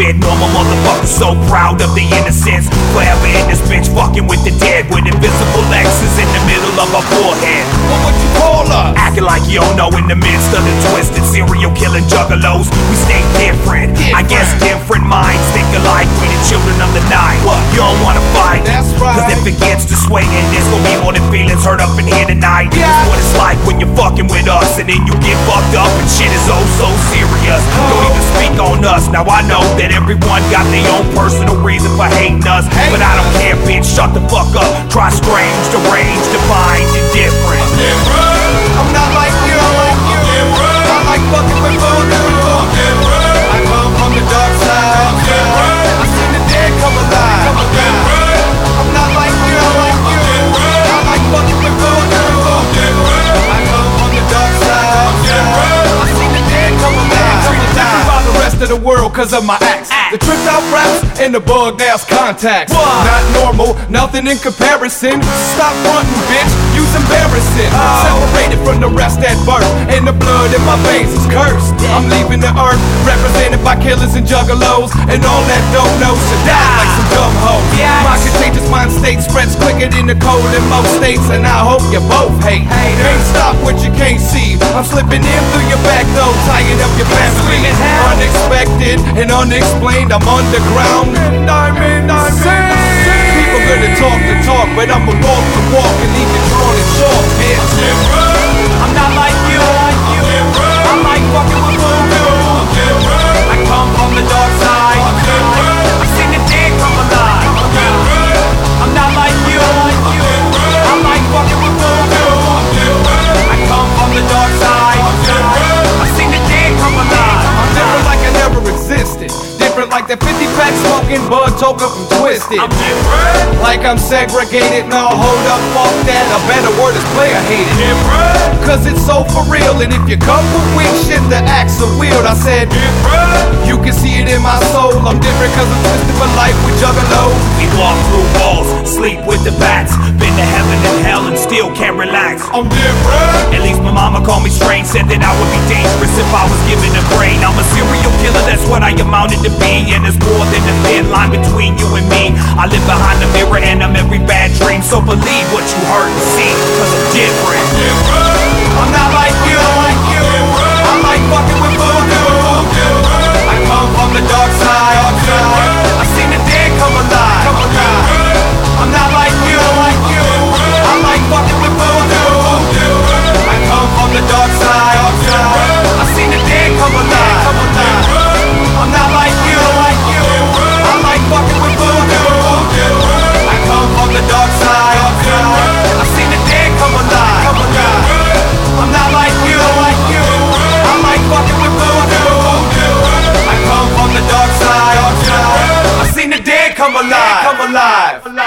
shit. Normal motherfuckers so proud of their innocence. Forever in this bitch fucking with the dead, with invisible X's in the middle of our forehead. What would you call us? Acting like you don't know in the midst of the twisted serial killing juggalos. We stay different. I guess different minds think alike. We the children of the night. What? You don't wanna fight. That's right. Cause if it gets to swinging, there's gonna be more than feelings hurt up in here tonight. Yeah. It's what it's like when you're fucking with us, and then you get fucked up and shit is oh so serious. Don't even speak on us. Now I know that everyone got their own personal reason for hating us, but I don't care, bitch. Shut the fuck up. Try strange, deranged, divine, and different. I'm not like you. I like fucking with voodoo. I come from the dark side. I seen the dead come alive. I'm not like you. I like fucking with voodoo. I come from the dark side. I seen the dead come alive. Different by the rest of the world cause of my acts. The tripped out raps and the bugged ass contacts. Not normal, nothing in comparison. Stop frontin', bitch, you's embarrassing. Separated from the rest at birth, and the blood in my veins is cursed. I'm leaving the earth, represented by killers and juggalos, and all that don't know should die like some dumb hoes. My contagious mind state spreads quicker than the cold in most states, and I hope you both hate. Can't stop what you can't see. I'm slipping in through your back door, tying up your family. Unexpected and unexplained, I'm underground. Diamond. People gonna talk the talk, but I'ma walk the walk and leave it drawn in chalk, bitch. I'm not like you. I like fucking with voodoo. I come from the dark side. I seen the dead come alive. I'm not like you. I like fucking with voodoo. I come from the dark side. I seen the dead come alive. I'm different like I never existed. Different like that 50 pack smoking bud token from Twisted. I'm different. Like I'm segregated. No, hold up, fuck that. A better word is player hated. Different. Cause it's so for real. And if you come with weak shit, the acts are weird. I said different. You can see it in my soul. I'm different cause I'm twisted for life with juggalos. We walk through walls, sleep with the bats. Been to heaven and hell and still can't relax. I'm different. At least my mama called me strange. Said that I would be dangerous if I was given a brain. I'm a serial killer, that's what I amounted to be. And there's more than a thin line between you and me. I live behind the mirror and I'm every bad dream. So believe what you heard and see, cause I'm different. I'm not like you. I like fucking with voodoo. I come from the dark side. I seen the dead come alive. I'm not like you. I like fucking with voodoo. I come from the dark side. I seen the dead come alive. I'm not like you. I like fucking with voodoo. I come from the dark side. I seen the dead come alive. I'm not like you. I like fucking with voodoo. I come from the dark side. I seen the dead come alive.